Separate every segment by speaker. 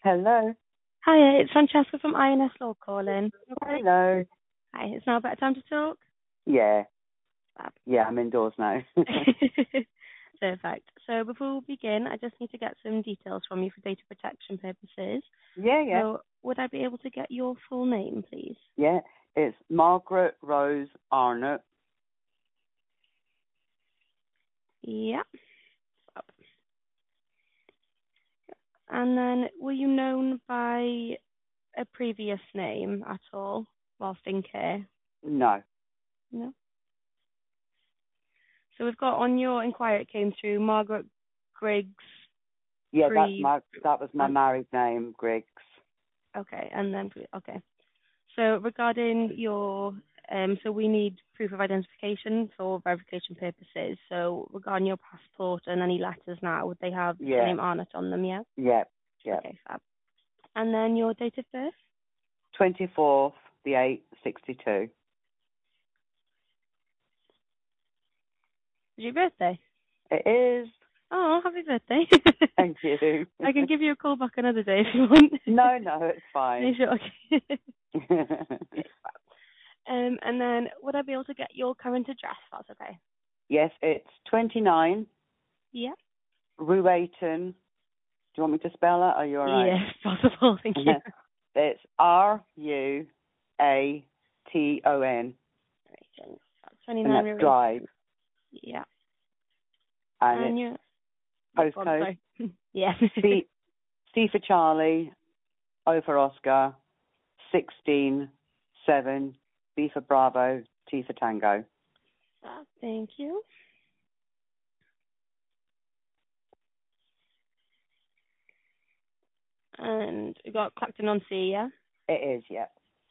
Speaker 1: Hello.
Speaker 2: Hiya, it's Francesca from INS Law calling. Okay.
Speaker 1: Hello.
Speaker 2: Hi, it's now a better time to talk?
Speaker 1: Yeah.
Speaker 2: Fab.
Speaker 1: Yeah, I'm indoors now.
Speaker 2: Perfect. So before we begin, I just need to get some details from you for data protection purposes.
Speaker 1: Yeah.
Speaker 2: So would I be able to get your full name, please?
Speaker 1: Yeah. It's Margaret Rose Arnott.
Speaker 2: Yeah. Fab. And then were you known by a previous name at all whilst in care?
Speaker 1: No.
Speaker 2: No. So we've got on your inquiry, it came through Margaret Griggs
Speaker 1: Yeah,
Speaker 2: Grieve.
Speaker 1: that was my married name, Griggs.
Speaker 2: Okay, and then okay. So regarding your, so we need proof of identification for verification purposes. So regarding your passport and any letters now, would they have the
Speaker 1: Yeah.
Speaker 2: name Arnott on them? Yeah.
Speaker 1: Yeah. Yeah.
Speaker 2: Okay, fab. And then your date of birth?
Speaker 1: 24th, the 8th, 62.
Speaker 2: Is your birthday?
Speaker 1: It is.
Speaker 2: Oh, happy birthday!
Speaker 1: Thank you.
Speaker 2: I can give you a call back another day if you want.
Speaker 1: No, it's
Speaker 2: Are you
Speaker 1: fine.
Speaker 2: sure? Okay. Okay, fab. And then would I be able to get your current address? That's okay.
Speaker 1: Yes, it's 29
Speaker 2: Yeah.
Speaker 1: Ruayton. Do you want me to spell it? Are you all right?
Speaker 2: Yes, possible. Thank you.
Speaker 1: It's Ruaton.
Speaker 2: Right, so
Speaker 1: And
Speaker 2: 29
Speaker 1: that's Drive.
Speaker 2: Yeah.
Speaker 1: And
Speaker 2: And
Speaker 1: it's
Speaker 2: your
Speaker 1: postcode
Speaker 2: sorry. Yeah.
Speaker 1: C for Charlie, O for Oscar, 16, 7, B for Bravo, T for Tango.
Speaker 2: Thank you. And we got Clacton on Sea, yeah?
Speaker 1: It is, yeah.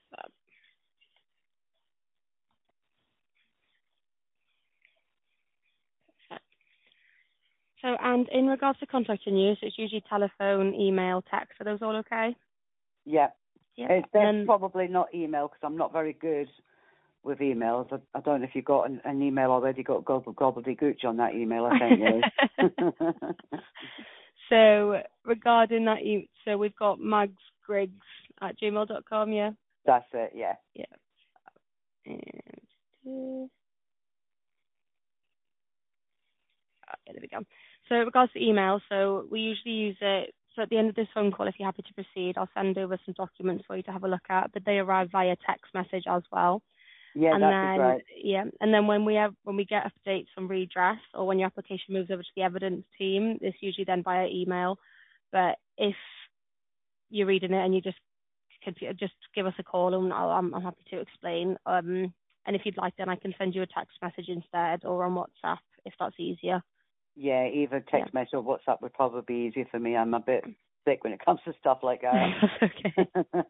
Speaker 2: So, and in regards to contacting you, so it's usually telephone, email, text. Are those all okay?
Speaker 1: Yeah.
Speaker 2: Yeah.
Speaker 1: It's probably not email because I'm not very good with emails. I don't know if you've got an email already, got gobbledygooch on that email, I think you.
Speaker 2: So, regarding that, so we've got magsgriggs@gmail.com, yeah?
Speaker 1: That's it, yeah.
Speaker 2: Yeah. And, there we go. So in regards to email, so we usually use it, so at the end of this phone call, if you're happy to proceed, I'll send over some documents for you to have a look at, but they arrive via text message as well.
Speaker 1: Yeah,
Speaker 2: And
Speaker 1: that'd be
Speaker 2: then,
Speaker 1: great.
Speaker 2: yeah, and then when we get updates from redress or when your application moves over to the evidence team, it's usually then via email. But if you're reading it and you just give us a call and I'm happy to explain. And if you'd like, then I can send you a text message instead or on WhatsApp if that's easier.
Speaker 1: Yeah, either text message or WhatsApp would probably be easier for me. I'm a bit sick when it comes to stuff like that.
Speaker 2: Okay.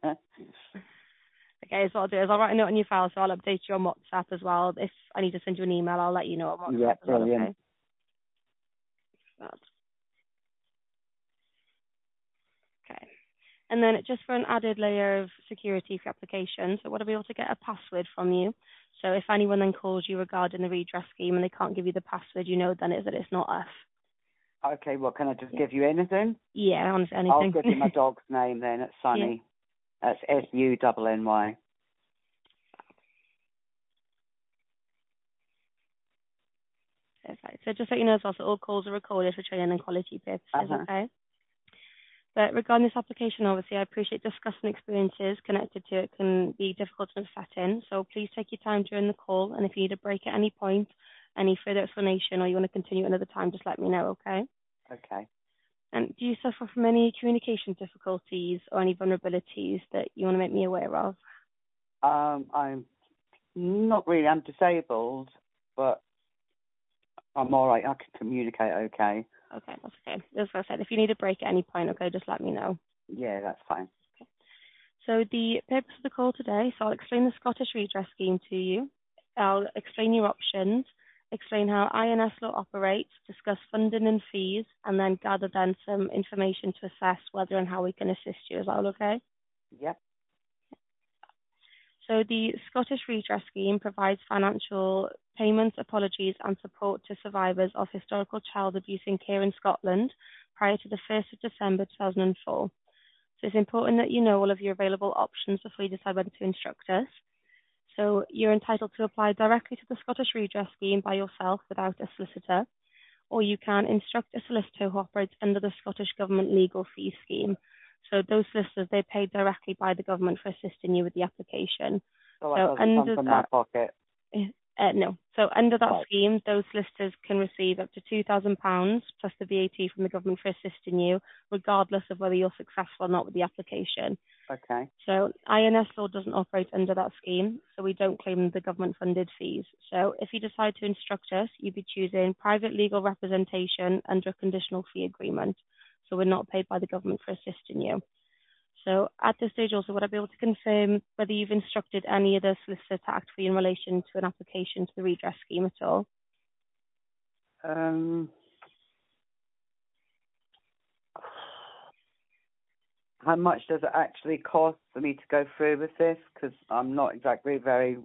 Speaker 2: Okay, so what I'll do is I'll write a note on your file, so I'll update you on WhatsApp as well. If I need to send you an email, I'll let you know on WhatsApp
Speaker 1: Yeah,
Speaker 2: as well,
Speaker 1: brilliant.
Speaker 2: okay? Okay. And then just for an added layer of security for your application, so would I be able to get a password from you? So if anyone then calls you regarding the redress scheme and they can't give you the password, you know then that it's not us.
Speaker 1: Okay, well, can I just give you anything?
Speaker 2: Yeah, honestly, anything.
Speaker 1: I'll give you my dog's name then. It's Sunny. Yeah. That's Sunny.
Speaker 2: Perfect. So just so you know as well, so all calls are recorded for training and quality purposes, okay? But regarding this application, obviously, I appreciate discussing experiences connected to it can be difficult to set in. So please take your time during the call, and if you need a break at any point, any further explanation, or you want to continue another time, just let me know, okay?
Speaker 1: Okay.
Speaker 2: And do you suffer from any communication difficulties or any vulnerabilities that you want to make me aware of?
Speaker 1: I'm not really. I'm disabled, but I'm all right. I can communicate okay.
Speaker 2: Okay, that's okay. As I said, if you need a break at any point, okay, just let me know.
Speaker 1: Yeah, that's fine.
Speaker 2: Okay. So the purpose of the call today, so I'll explain the Scottish Redress Scheme to you. I'll explain your options, explain how INS law operates, discuss funding and fees, and then gather then some information to assess whether and how we can assist you. Is that all okay?
Speaker 1: Yep.
Speaker 2: So the Scottish Redress Scheme provides financial payments, apologies and support to survivors of historical child abuse in care in Scotland prior to the 1st of December 2004. So So it's important that you know all of your available options before you decide whether to instruct us. So you're entitled to apply directly to the Scottish Redress Scheme by yourself without a solicitor, or you can instruct a solicitor who operates under the Scottish Government Legal Fees Scheme. So those solicitors, they're paid directly by the government for assisting you with the application.
Speaker 1: So that doesn't come from my pocket?
Speaker 2: No. So under that scheme, those solicitors can receive up to £2,000 plus the VAT from the government for assisting you, regardless of whether you're successful or not with the application.
Speaker 1: Okay.
Speaker 2: So INS law doesn't operate under that scheme, so we don't claim the government-funded fees. So if you decide to instruct us, you'd be choosing private legal representation under a conditional fee agreement. So we're not paid by the government for assisting you. So at this stage also, would I be able to confirm whether you've instructed any other solicitor to act for you in relation to an application to the redress scheme at all?
Speaker 1: How much does it actually cost for me to go through with this? Because I'm not exactly very...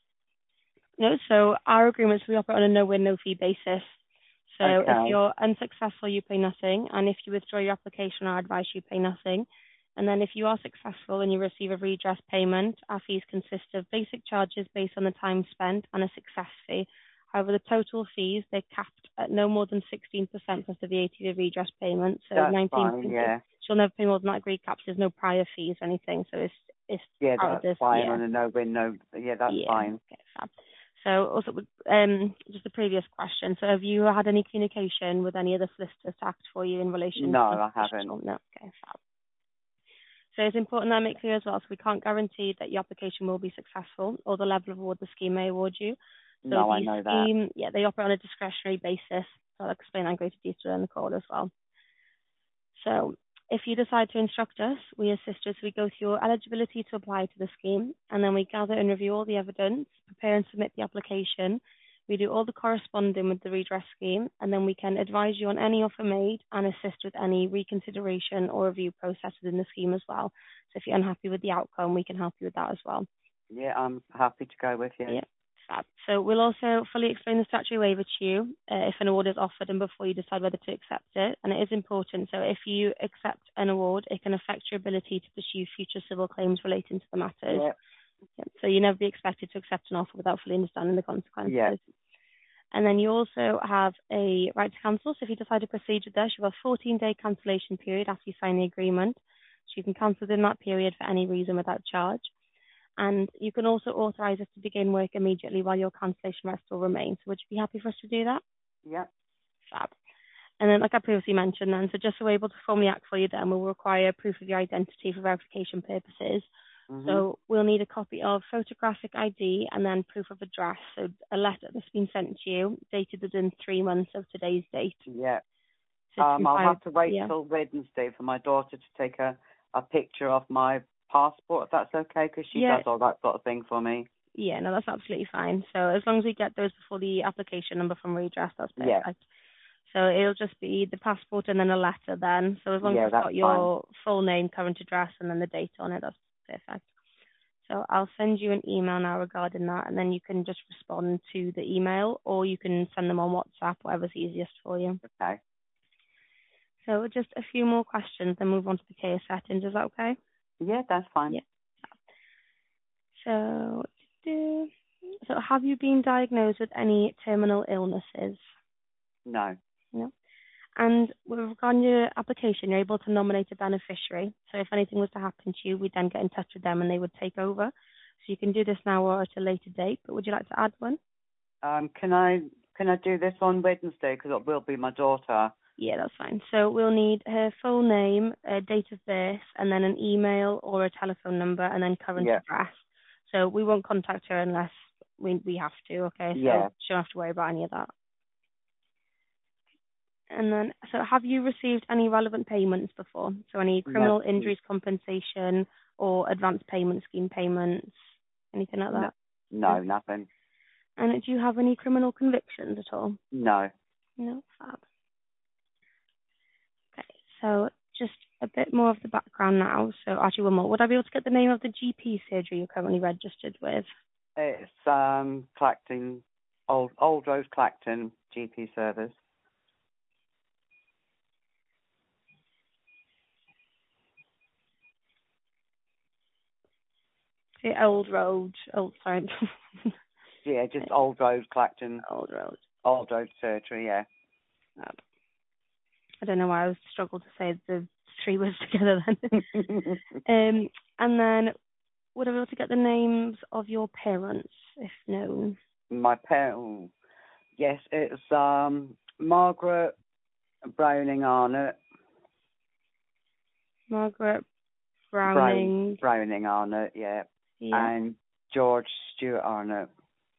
Speaker 2: No, so our agreements, we operate on a no-win, no-fee basis. So if you're unsuccessful, you pay nothing. And if you withdraw your application, our advice, you pay nothing. And then if you are successful and you receive a redress payment, our fees consist of basic charges based on the time spent and a success fee. However, the total fees, they're capped at no more than 16% plus the VAT of redress payment. So
Speaker 1: that's
Speaker 2: 19%.
Speaker 1: Fine, yeah.
Speaker 2: She'll never pay more than that agreed cap. There's no prior fees or anything. So it's
Speaker 1: yeah,
Speaker 2: out of this.
Speaker 1: That's fine.
Speaker 2: Yeah.
Speaker 1: On a no-win, that's fine.
Speaker 2: Okay, fab. So also, just the previous question. So have you had any communication with any other solicitors to act for you in relation
Speaker 1: No,
Speaker 2: to...
Speaker 1: I haven't.
Speaker 2: No, okay, fab. So it's important that I make clear as well, so we can't guarantee that your application will be successful or the level of award the scheme may award you. So
Speaker 1: no, I know that.
Speaker 2: Yeah, they operate on a discretionary basis. So I'll explain that in greater detail in the call as well. So if you decide to instruct us, we assist us. We go through your eligibility to apply to the scheme, and then we gather and review all the evidence, prepare and submit the application. We do all the corresponding with the redress scheme, and then we can advise you on any offer made and assist with any reconsideration or review process within the scheme as well. So if you're unhappy with the outcome, we can help you with that as well.
Speaker 1: Yeah, I'm happy to go with you.
Speaker 2: Yeah, fab. So we'll also fully explain the statutory waiver to you if an award is offered and before you decide whether to accept it. And it is important. So if you accept an award, it can affect your ability to pursue future civil claims relating to the matters.
Speaker 1: Yeah.
Speaker 2: So you never be expected to accept an offer without fully understanding the consequences.
Speaker 1: Yeah.
Speaker 2: And then you also have a right to cancel. So if you decide to proceed with this, you have a 14-day cancellation period after you sign the agreement. So you can cancel within that period for any reason without charge. And you can also authorise us to begin work immediately while your cancellation rights still remain. So would you be happy for us to do that?
Speaker 1: Yeah.
Speaker 2: Fab. And then, like I previously mentioned, then, so just so we're able to formally act for you, then we'll require proof of your identity for verification purposes.
Speaker 1: Mm-hmm.
Speaker 2: So we'll need a copy of photographic ID and then proof of address. So a letter that's been sent to you, dated within 3 months of today's date.
Speaker 1: Yeah.
Speaker 2: So
Speaker 1: I'll have to wait till Wednesday for my daughter to take a picture of my passport, if that's okay, because she does all that sort of thing for me.
Speaker 2: Yeah, no, that's absolutely fine. So as long as we get those before the application number from redress, that's perfect.
Speaker 1: Yeah.
Speaker 2: So it'll just be the passport and then a letter then. So as long as it's got your full name, current address, and then the date on it, that's perfect. So I'll send you an email now regarding that, and then you can just respond to the email, or you can send them on WhatsApp, whatever's easiest for you.
Speaker 1: Okay.
Speaker 2: So just a few more questions, then move on to the case settings. Is that okay?
Speaker 1: Yeah, that's fine.
Speaker 2: Yeah. So have you been diagnosed with any terminal illnesses?
Speaker 1: No.
Speaker 2: No. And with regard to your application, you're able to nominate a beneficiary. So if anything was to happen to you, we'd then get in touch with them and they would take over. So you can do this now or at a later date, but would you like to add one?
Speaker 1: Can I do this on Wednesday, because it will be my daughter?
Speaker 2: Yeah, that's fine. So we'll need her full name, date of birth, and then an email or a telephone number, and then current address. So we won't contact her unless we have to, okay? So she don't have to worry about any of that. And then, so have you received any relevant payments before? So any criminal injuries compensation or advanced payment scheme payments, anything like that?
Speaker 1: No, nothing.
Speaker 2: And do you have any criminal convictions at all?
Speaker 1: No.
Speaker 2: No, fab. Okay, so just a bit more of the background now. So actually one more. Would I be able to get the name of the GP surgery you're currently registered with?
Speaker 1: It's Clacton, Old Road Clacton GP service.
Speaker 2: say Old Road. Old, sorry.
Speaker 1: Yeah, just Old Road, Clacton.
Speaker 2: Old Road.
Speaker 1: Old Road Surgery, yeah.
Speaker 2: I don't know why I was struggled to say the three words together then. And then would I be able to get the names of your parents, if known?
Speaker 1: My parents, yes, it's Margaret Browning Arnott.
Speaker 2: Margaret Browning.
Speaker 1: Browning Arnott, yeah. And George Stewart Arnott.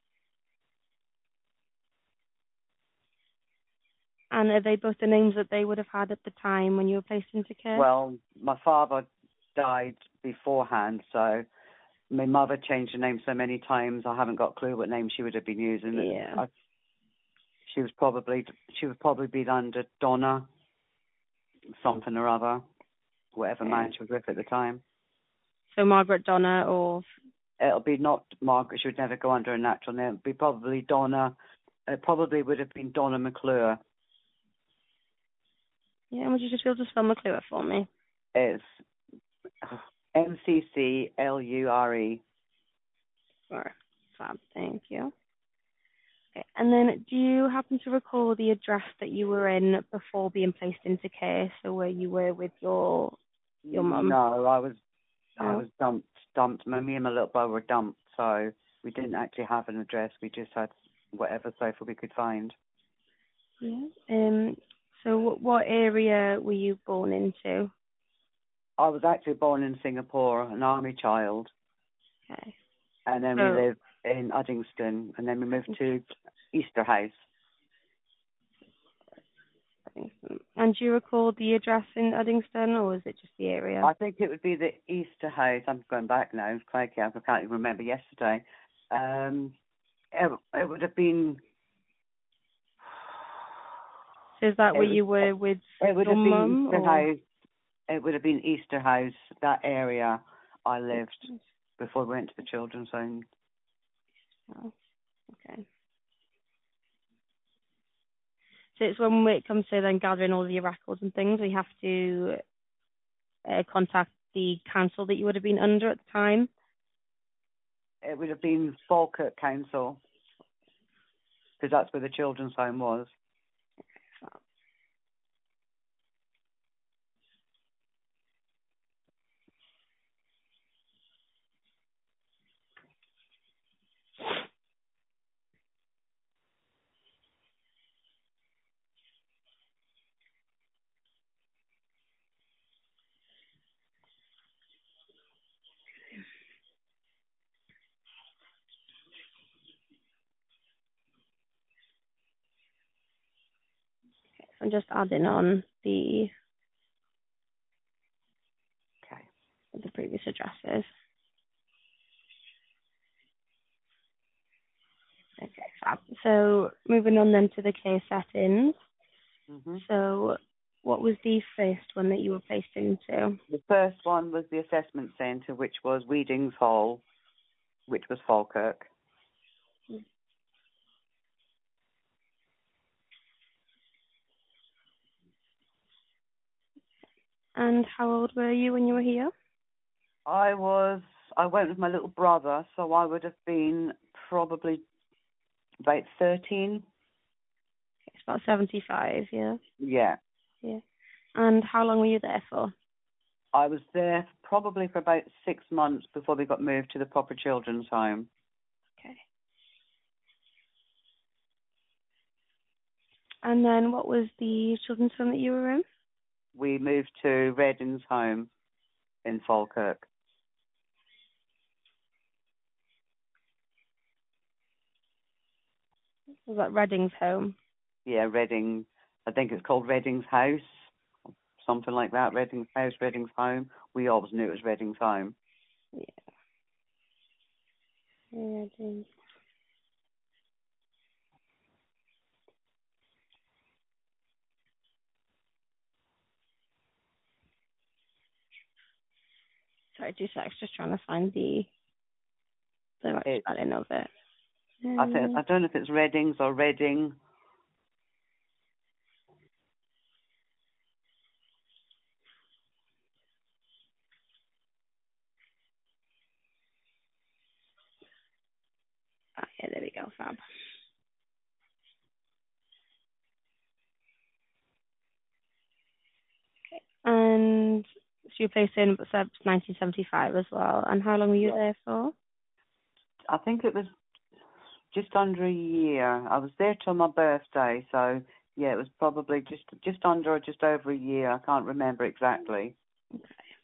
Speaker 2: And are they both the names that they would have had at the time when you were placed into care?
Speaker 1: Well, my father died beforehand, so my mother changed her name so many times, I haven't got a clue what name she would have been using.
Speaker 2: Yeah.
Speaker 1: She would probably be under Donna, something or other, whatever man she was with at the time.
Speaker 2: So Margaret Donna, or
Speaker 1: it'll be not Margaret. She would never go under a natural name. It'll be probably Donna. It probably would have been Donna McClure.
Speaker 2: Yeah, would you just be able to spell McClure for me?
Speaker 1: It's McClure.
Speaker 2: Sure. Fab, thank you. Okay, and then do you happen to recall the address that you were in before being placed into care? So where you were with your mum?
Speaker 1: No, I was dumped. Me and my little brother were dumped, so we didn't actually have an address. We just had whatever sofa we could find.
Speaker 2: Yeah. So what area were you born into?
Speaker 1: I was actually born in Singapore, an army child.
Speaker 2: Okay.
Speaker 1: And then we lived in Uddingston, and then we moved to Easterhouse.
Speaker 2: And do you recall the address in Uddingston, or was it just the area?
Speaker 1: I think it would be the Easterhouse. I'm going back now. Crikey, I can't even remember yesterday. It would have been...
Speaker 2: So is that where you were with your mum?
Speaker 1: It would have been Easterhouse, that area I lived before we went to the children's home.
Speaker 2: Oh, okay. So it's when it comes to then gathering all of your records and things, we have to contact the council that you would have been under at the time?
Speaker 1: It would have been Falkirk Council, because that's where the children's home was.
Speaker 2: I'm just adding on the previous addresses. Okay, fab. So moving on then to the care settings.
Speaker 1: Mm-hmm.
Speaker 2: So what was the first one that you were placed into?
Speaker 1: The first one was the assessment centre, which was Weedings Hall, which was Falkirk.
Speaker 2: And how old were you when you were here?
Speaker 1: I went with my little brother, so I would have been probably about 13.
Speaker 2: It's about 75, yeah?
Speaker 1: Yeah.
Speaker 2: Yeah. And how long were you there for?
Speaker 1: I was there probably for about 6 months before we got moved to the proper children's home.
Speaker 2: Okay. And then what was the children's home that you were in?
Speaker 1: We moved to Redding's home in Falkirk.
Speaker 2: Was that Redding's home?
Speaker 1: Yeah, Redding. I think it's called Redding's House, something like that. Redding's House, Redding's Home. We always knew it was Redding's Home.
Speaker 2: Yeah. Redding. Sorry, 2 seconds. Just trying to find the right spelling of it.
Speaker 1: I don't know if it's Reddings or Redding.
Speaker 2: go, fab. And so you placed in 1975 as well. And how long were you there for?
Speaker 1: I think it was just under a year. I was there till my birthday, so yeah, it was probably just under or just over a year. I can't remember exactly.
Speaker 2: Okay.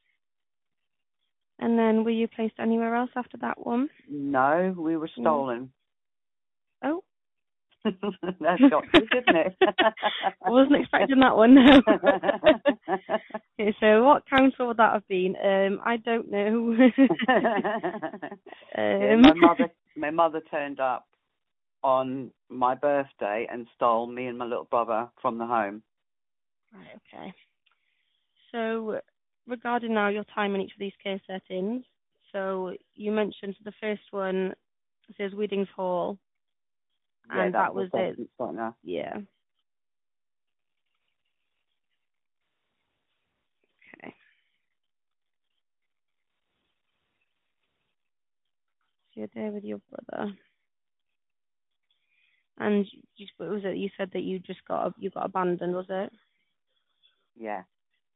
Speaker 2: And then were you placed anywhere else after that one?
Speaker 1: No, we were stolen.
Speaker 2: Oh.
Speaker 1: That's got you, didn't it?
Speaker 2: I wasn't expecting that one, no. Okay, so what council would that have been? I don't know.
Speaker 1: Yeah, my mother turned up on my birthday and stole me and my little brother from the home.
Speaker 2: Right, okay. So regarding now your time in each of these case settings, so you mentioned the first one says Weedings Hall, and
Speaker 1: yeah,
Speaker 2: that was it.
Speaker 1: Partner.
Speaker 2: Yeah. Okay. So you're there with your brother, and what was it? You said that you got abandoned, was it?
Speaker 1: Yeah.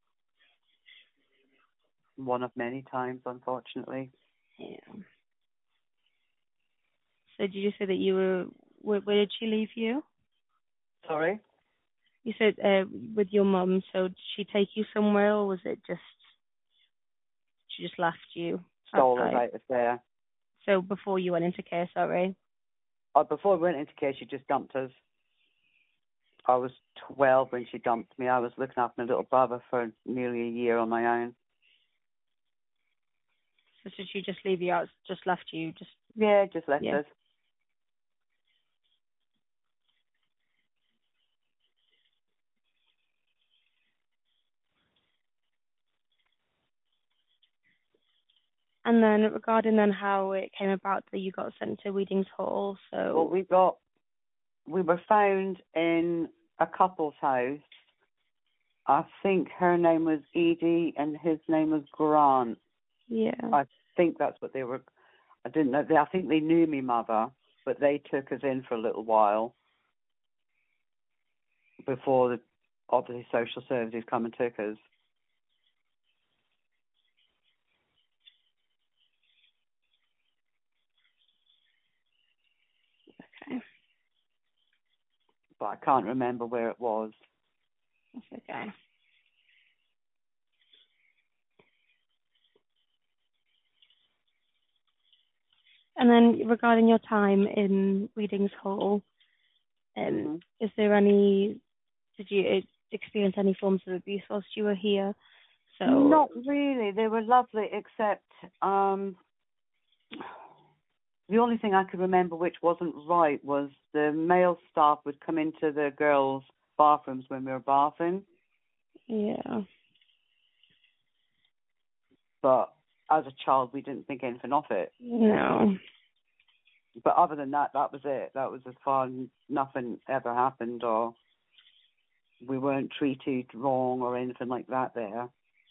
Speaker 1: One of many times, unfortunately.
Speaker 2: Yeah. So did you say that you were? Where did she leave you?
Speaker 1: Sorry?
Speaker 2: You said with your mum. So did she take you somewhere, or was it just she just left you
Speaker 1: Stole us
Speaker 2: outside?
Speaker 1: out of there.
Speaker 2: So before you went into care, sorry.
Speaker 1: Before we went into care, she just dumped us. I was 12 when she dumped me. I was looking after my little brother for nearly a year on my own.
Speaker 2: So did she just leave you out? Just left you?
Speaker 1: Yeah, just left us.
Speaker 2: And then regarding then how it came about that you got sent to Weedings Hall, so
Speaker 1: Well, we were found in a couple's house. I think her name was Edie and his name was Grant.
Speaker 2: yeah.
Speaker 1: I think that's what they were. I didn't know. I think they knew me mother, but they took us in for a little while before obviously social services come and took us.
Speaker 2: Okay.
Speaker 1: But I can't remember where it was.
Speaker 2: That's okay. And then regarding your time in Weedings Hall, is there did you experience any forms of abuse whilst you were here? So
Speaker 1: Not really. They were lovely, except the only thing I could remember which wasn't right was the male staff would come into the girls' bathrooms when we were bathing.
Speaker 2: yeah.
Speaker 1: But as a child, we didn't think anything of it.
Speaker 2: No.
Speaker 1: But other than that, that was it. That was as far. Nothing ever happened, or we weren't treated wrong or anything like that there.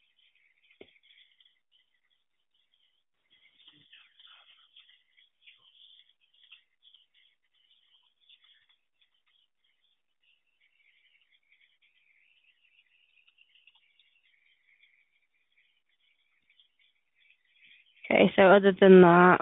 Speaker 2: Okay, so other than that,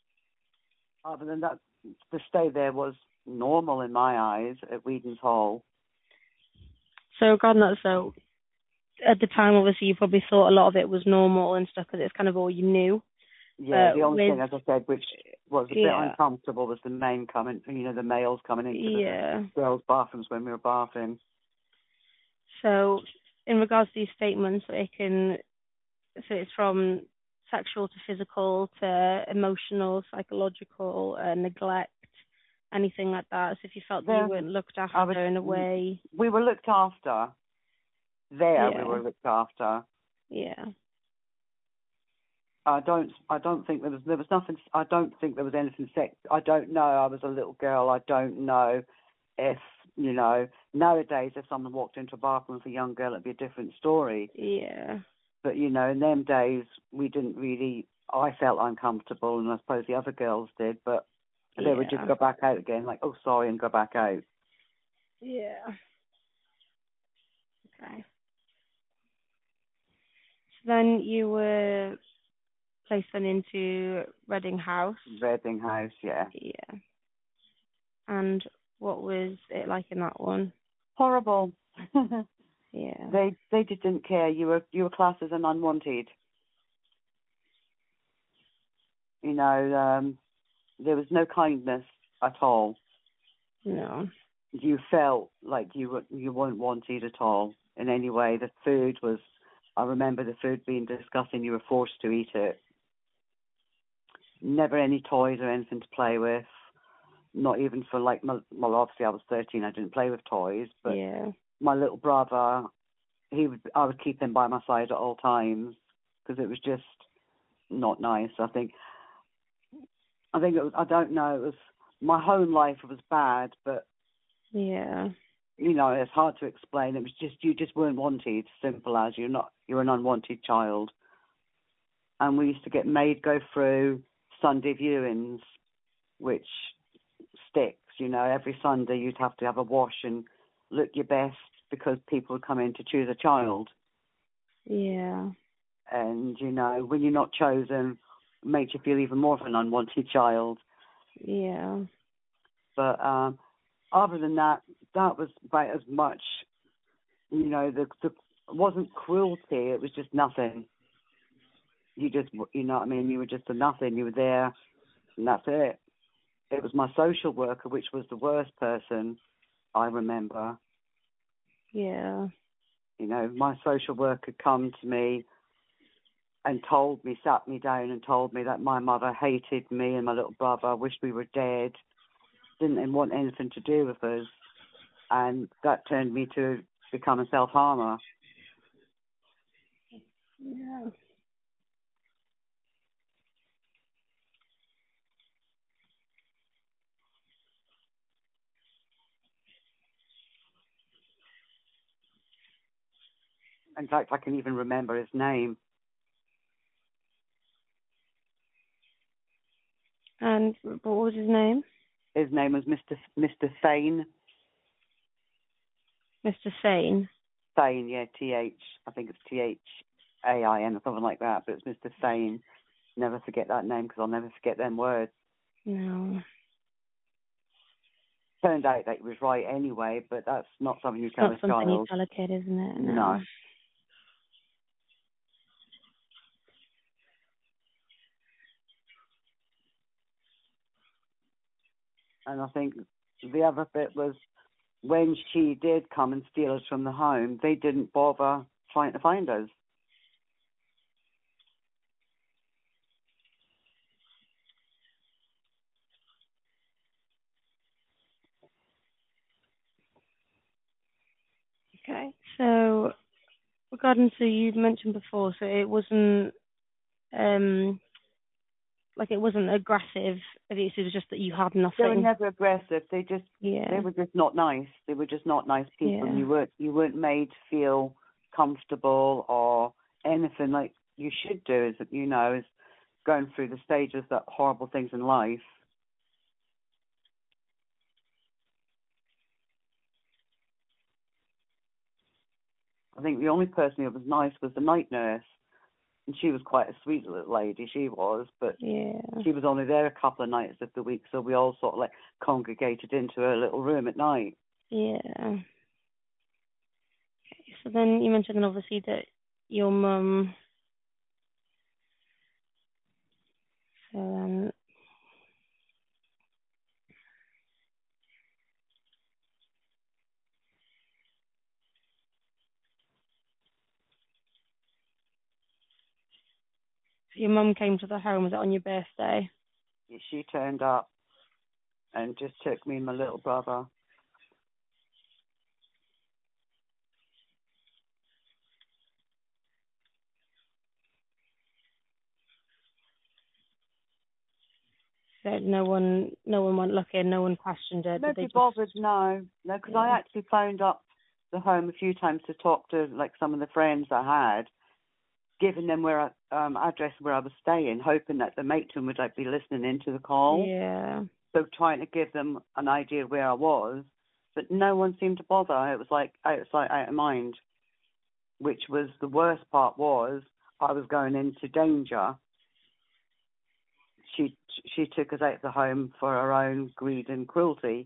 Speaker 1: the stay there was normal in my eyes at Weedons Hall.
Speaker 2: so regarding that, so at the time, obviously, you probably thought a lot of it was normal and stuff because it's kind of all you knew.
Speaker 1: Yeah, the only thing, as I said, which was a bit uncomfortable was the males coming into the girls' bathrooms when we were bathing.
Speaker 2: So, in regards to these statements, it's from sexual to physical to emotional, psychological, neglect, anything like that. So if you felt that you weren't looked after in a way.
Speaker 1: We were looked after. We were looked after.
Speaker 2: Yeah.
Speaker 1: I don't think there was nothing. I don't think there was anything sex. I don't know. I was a little girl. I don't know if nowadays if someone walked into a bathroom with a young girl, it'd be a different story.
Speaker 2: Yeah.
Speaker 1: But in them days, we didn't really. I felt uncomfortable, and I suppose the other girls did. But They would just go back out again, like, oh, sorry, and go back out.
Speaker 2: Yeah. Okay. So then you were placed then into Reading House.
Speaker 1: Reading House, yeah.
Speaker 2: Yeah. And what was it like in that one?
Speaker 1: Horrible.
Speaker 2: Yeah.
Speaker 1: They just didn't care. You were classed as an unwanted. You know, there was no kindness at all.
Speaker 2: No.
Speaker 1: You felt like you weren't wanted at all in any way. The food was, I remember the food being disgusting. You were forced to eat it. Never any toys or anything to play with. Not even for like, well, obviously I was 13. I didn't play with toys, but my little brother, I would keep him by my side at all times because it was just not nice. I think it was, I don't know, it was, my home life was bad, but you know, it's hard to explain. It was just, you just weren't wanted, simple as you're an unwanted child. And we used to get made go through Sunday viewings, which sticks, you know, every Sunday you'd have to have a wash and look your best because people would come in to choose a child.
Speaker 2: Yeah.
Speaker 1: And, you know, when you're not chosen, it makes you feel even more of an unwanted child.
Speaker 2: Yeah.
Speaker 1: But other than that, that was about as much, you know, it wasn't cruelty, it was just nothing. You just, you know what I mean, you were just a nothing, you were there, and that's it. It was my social worker, which was the worst person, I remember.
Speaker 2: Yeah.
Speaker 1: You know, my social worker come to me and sat me down and told me that my mother hated me and my little brother, wished we were dead, didn't want anything to do with us. And that turned me to become a self-harmer.
Speaker 2: Yeah.
Speaker 1: In fact, I can even remember his name.
Speaker 2: And what was his name?
Speaker 1: His name was Mr. Thane.
Speaker 2: Mr. Thane.
Speaker 1: Thane, yeah, I think it's Thain or something like that, but it's Mr. Thane. Never forget that name because I'll never forget them words.
Speaker 2: No.
Speaker 1: Turned out that he was right anyway, but that's not something you tell a child.
Speaker 2: Not something you tell a kid, isn't it?
Speaker 1: No. And I think the other bit was when she did come and steal us from the home, they didn't bother trying to find us.
Speaker 2: Okay. So, so you mentioned before, so it wasn't, like it wasn't aggressive. It was just that you had nothing.
Speaker 1: They were never aggressive. They were just not nice. They were just not nice people.
Speaker 2: Yeah.
Speaker 1: You weren't made to feel comfortable or anything like you should do. Is is going through the stages that horrible things in life. I think the only person who was nice was the night nurse. And she was quite a sweet little lady, she was, but she was only there a couple of nights of the week, so we all sort of like congregated into her little room at night.
Speaker 2: Yeah. Okay, so then you mentioned obviously that your mum, so your mum came to the home, was it on your birthday?
Speaker 1: She turned up and just took me and my little brother.
Speaker 2: So no one went looking, no one questioned it.
Speaker 1: Nobody bothered, no, because I actually phoned up the home a few times to talk to like some of the friends I had, giving them address where I was staying, hoping that the matron would like be listening into the call.
Speaker 2: Yeah.
Speaker 1: So trying to give them an idea of where I was, but no one seemed to bother. It was like out of sight, out of mind, which was the worst part was I was going into danger. She took us out of the home for her own greed and cruelty.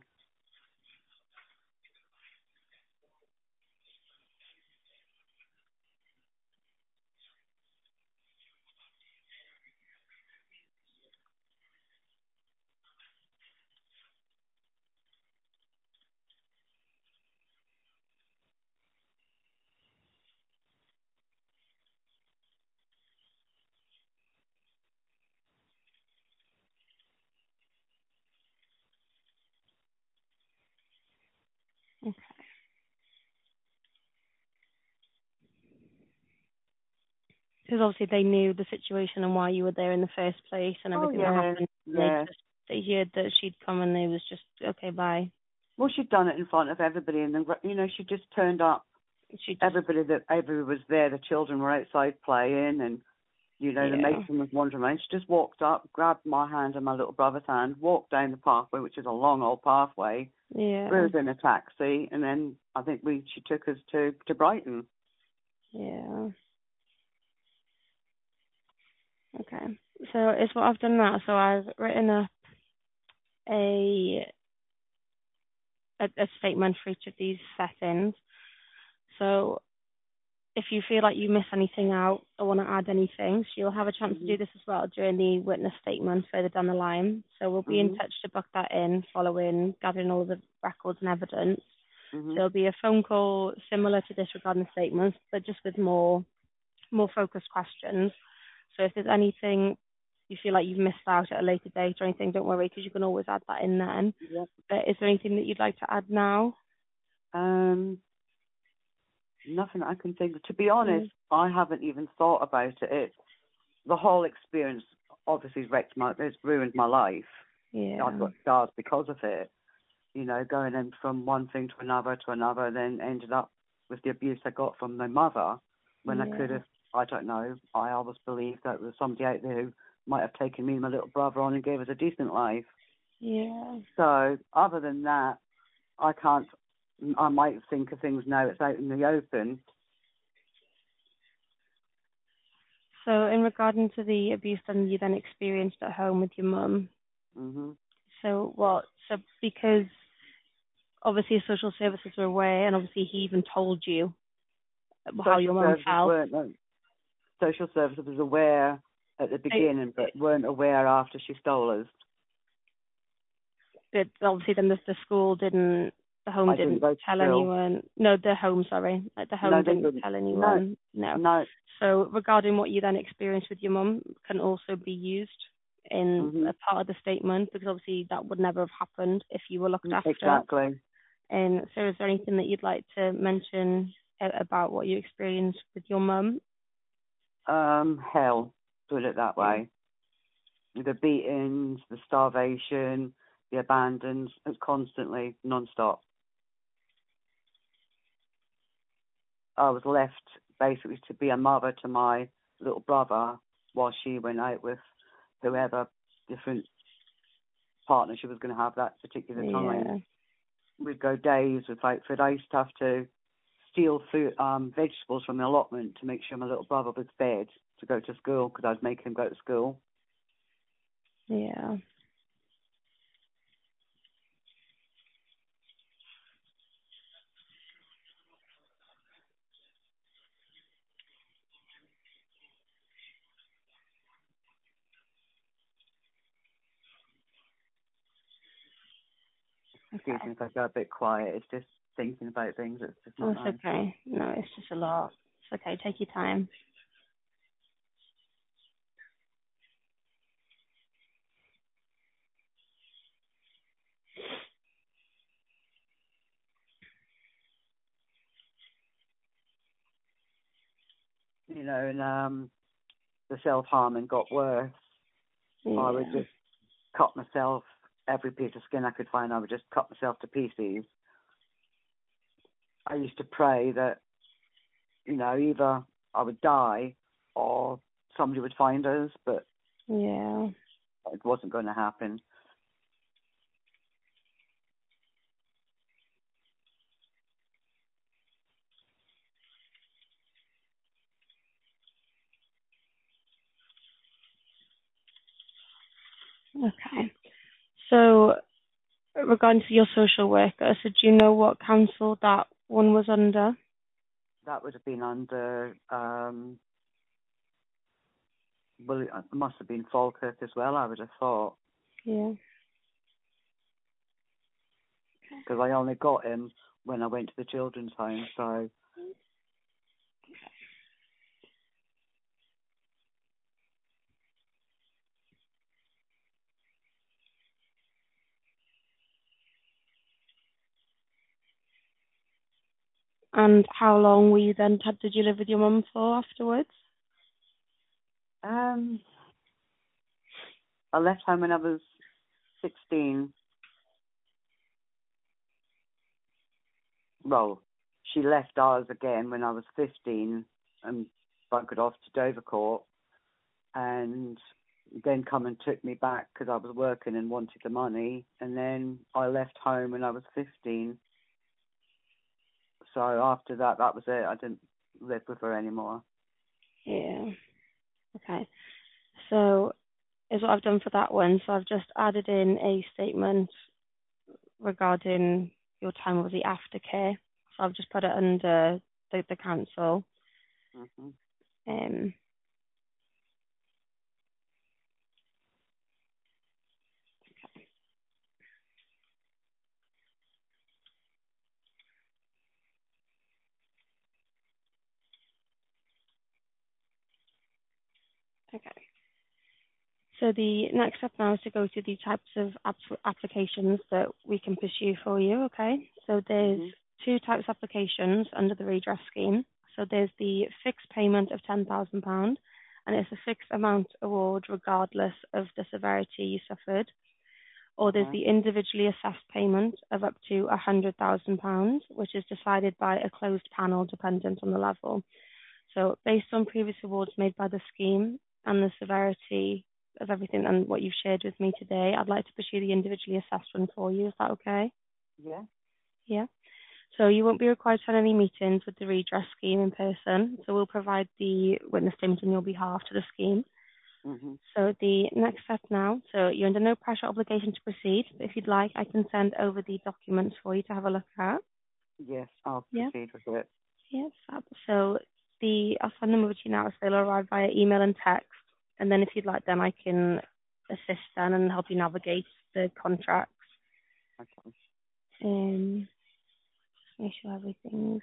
Speaker 2: Okay. Because obviously they knew the situation and why you were there in the first place and everything that happened.
Speaker 1: Yeah.
Speaker 2: They heard that she'd come and they was just, okay, bye.
Speaker 1: Well, she'd done it in front of everybody, and then she just turned up. Everybody was there. The children were outside playing, and the matron was wandering around. She just walked up, grabbed my hand and my little brother's hand, walked down the pathway, which is a long old pathway.
Speaker 2: Yeah.
Speaker 1: We were in a taxi, and then I think she took us to Brighton.
Speaker 2: Yeah. Okay. So it's what I've done now. So I've written up a statement for each of these settings. So if you feel like you miss anything out or want to add anything, so you'll have a chance to do this as well during the witness statement further down the line. So we'll be in touch to book that in following gathering all the records and evidence. So there'll be a phone call similar to this regarding the statements, but just with more focused questions. So if there's anything you feel like you've missed out at a later date or anything, don't worry, because you can always add that in then.
Speaker 1: Yep.
Speaker 2: But is there anything that you'd like to add now?
Speaker 1: Nothing I can think of. To be honest, I haven't even thought about it. The whole experience obviously it's ruined my life.
Speaker 2: Yeah.
Speaker 1: I've got scars because of it. Going in from one thing to another, then ended up with the abuse I got from my mother when I could have, I don't know, I always believed that there was somebody out there who might have taken me and my little brother on and gave us a decent life.
Speaker 2: Yeah.
Speaker 1: So other than that, I might think of things now it's out in the open.
Speaker 2: So in regarding to the abuse that you then experienced at home with your mum, so because obviously social services were aware and obviously he even told you how your mum felt.
Speaker 1: Social services was aware at the beginning but weren't aware after she stole us.
Speaker 2: But obviously then the school didn't, the home didn't tell anyone. No, the home, sorry. The home didn't tell anyone. No. So regarding what you then experienced with your mum can also be used in a part of the statement, because obviously that would never have happened if you were looked after.
Speaker 1: Exactly.
Speaker 2: And so is there anything that you'd like to mention about what you experienced with your mum?
Speaker 1: Hell, put it that way. The beatings, the starvation, the abandons, it's constantly, non-stop. I was left basically to be a mother to my little brother while she went out with whoever different partner she was going to have that particular time. We'd go days without food. I used to have to steal food, vegetables from the allotment to make sure my little brother was fed to go to school, because I'd make him go to school.
Speaker 2: Yeah.
Speaker 1: Excuse me if I go a bit quiet. It's just thinking about things. It's just not nice.
Speaker 2: Okay. No, it's just a lot. It's okay. Take your time.
Speaker 1: And the self-harming got worse.
Speaker 2: Yeah.
Speaker 1: I would just cut myself, every piece of skin I could find, I would just cut myself to pieces. I used to pray that, either I would die or somebody would find us, but it wasn't going to happen.
Speaker 2: Okay. So regarding to your social worker, so do you know what council that one was under?
Speaker 1: That would have been under, well, it must have been Falkirk as well, I would have thought.
Speaker 2: Yeah.
Speaker 1: Because I only got him when I went to the children's home, so...
Speaker 2: And how long were you then, did you live with your mum for afterwards?
Speaker 1: I left home when I was 16. Well, she left ours again when I was 15 and buggered off to Dovercourt, and then come and took me back because I was working and wanted the money, and then I left home when I was 15. So after that, that was it. I didn't live with her anymore.
Speaker 2: Yeah. Okay. So is what I've done for that one. So I've just added in a statement regarding your time with the aftercare. So I've just put it under the council.
Speaker 1: Mm-hmm.
Speaker 2: Um, okay. So the next step now is to go through the types of applications that we can pursue for you, okay? So there's two types of applications under the redress scheme. So there's the fixed payment of £10,000, and it's a fixed amount award regardless of the severity you suffered. Or there's the individually assessed payment of up to £100,000, which is decided by a closed panel dependent on the level. So based on previous awards made by the scheme and the severity of everything and what you've shared with me today, I'd like to pursue the individually assessed one for you. Is that okay?
Speaker 1: Yeah.
Speaker 2: Yeah. So you won't be required to have any meetings with the redress scheme in person. So we'll provide the witness statement on your behalf to the scheme. So the next step now, so you're under no pressure obligation to proceed, but if you'd like, I can send over the documents for you to have a look at.
Speaker 1: Yes, I'll proceed with it.
Speaker 2: Yes. So I'll send them over to you now, so they'll arrive via email and text. And then if you'd like them, I can assist then and help you navigate the contracts.
Speaker 1: Okay.
Speaker 2: Just make sure everything's...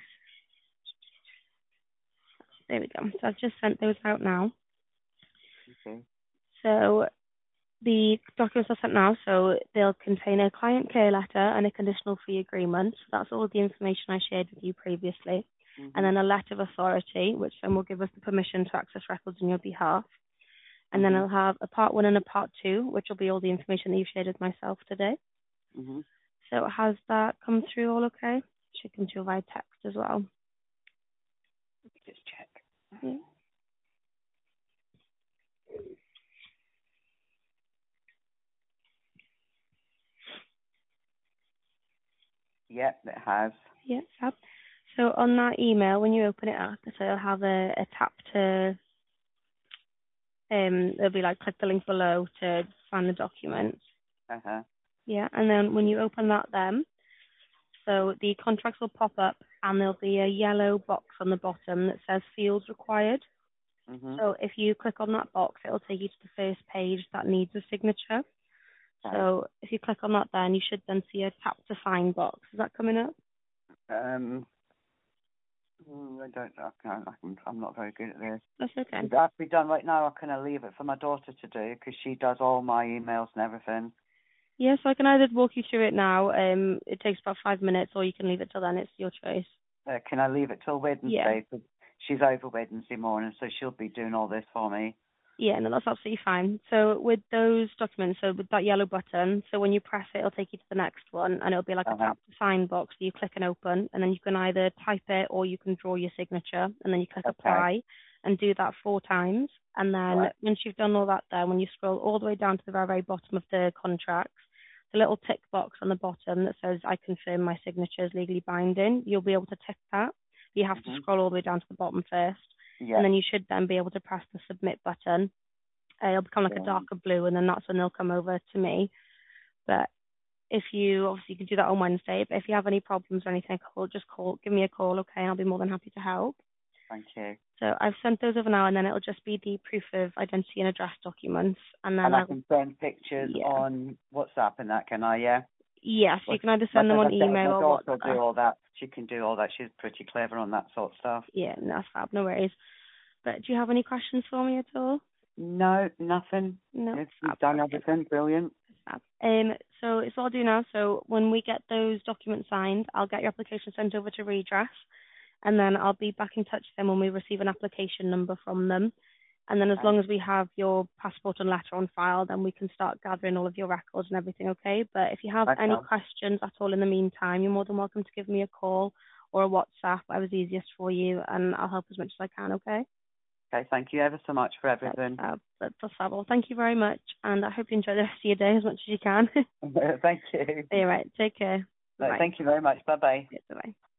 Speaker 2: There we go. So I've just sent those out now.
Speaker 1: Okay.
Speaker 2: So the documents are sent now, so they'll contain a client care letter and a conditional fee agreement. That's all the information I shared with you previously. And then a letter of authority, which then will give us the permission to access records on your behalf. And then I'll have a part 1 and a part 2, which will be all the information that you've shared with myself today. So has that come through all okay? Should come through via text as well.
Speaker 1: Just check.
Speaker 2: Yeah.
Speaker 1: Yep, it has.
Speaker 2: Yeah, fab. So on that email, when you open it up, so it'll have a tap to, it'll be like click the link below to find the document. Yeah, and then when you open that then, so the contracts will pop up and there'll be a yellow box on the bottom that says fields required. So if you click on that box, it'll take you to the first page that needs a signature. So if you click on that then, you should then see a tap to sign box. Is that coming up?
Speaker 1: I don't know. I'm not very good at this.
Speaker 2: That's okay.
Speaker 1: Would that be done right now, or can I leave it for my daughter to do? Because she does all my emails and everything.
Speaker 2: Yes, I can either walk you through it now. It takes about 5 minutes, or you can leave it till then. It's your choice.
Speaker 1: Can I leave it till Wednesday?
Speaker 2: Yeah.
Speaker 1: Because she's over Wednesday morning, so she'll be doing all this for me.
Speaker 2: Yeah, no, that's absolutely fine. So with those documents, so with that yellow button, so when you press it, it'll take you to the next one, and it'll be like a tap to sign box. So you click and open, and then you can either type it or you can draw your signature, and then you click apply, and do that 4 times. And then once you've done all that there, when you scroll all the way down to the very, very bottom of the contracts, the little tick box on the bottom that says, I confirm my signature is legally binding, you'll be able to tick that. You have to scroll all the way down to the bottom first. And then you should then be able to press the submit button. It'll become like a darker blue, and then that's when they'll come over to me. But if you, obviously, you can do that on Wednesday. But if you have any problems or anything, give me a call, okay? And I'll be more than happy to help.
Speaker 1: Thank you.
Speaker 2: So I've sent those over now, and then it'll just be the proof of identity and address documents. And then
Speaker 1: I can send pictures on WhatsApp and that, can I, yeah?
Speaker 2: Yes, you can either send them on email or WhatsApp.
Speaker 1: My daughter will do all that. She can do all that. She's pretty clever on that sort of stuff.
Speaker 2: Yeah, that's fab. No worries. But do you have any questions for me at all?
Speaker 1: No, nothing.
Speaker 2: No.
Speaker 1: You've done everything. Brilliant.
Speaker 2: Fab. So it's what I'll do now. So when we get those documents signed, I'll get your application sent over to Redress, and then I'll be back in touch then when we receive an application number from them. And then as long as we have your passport and letter on file, then we can start gathering all of your records and everything, okay? But if you have any questions at all in the meantime, you're more than welcome to give me a call or a WhatsApp, whatever's easiest for you, and I'll help as much as I can, okay?
Speaker 1: Okay, thank you ever so much for everything.
Speaker 2: That's fab. Well, thank you very much, and I hope you enjoy the rest of your day as much as you can.
Speaker 1: Thank you.
Speaker 2: All right, take care.
Speaker 1: Thank you very much. Bye-bye.
Speaker 2: Bye-bye.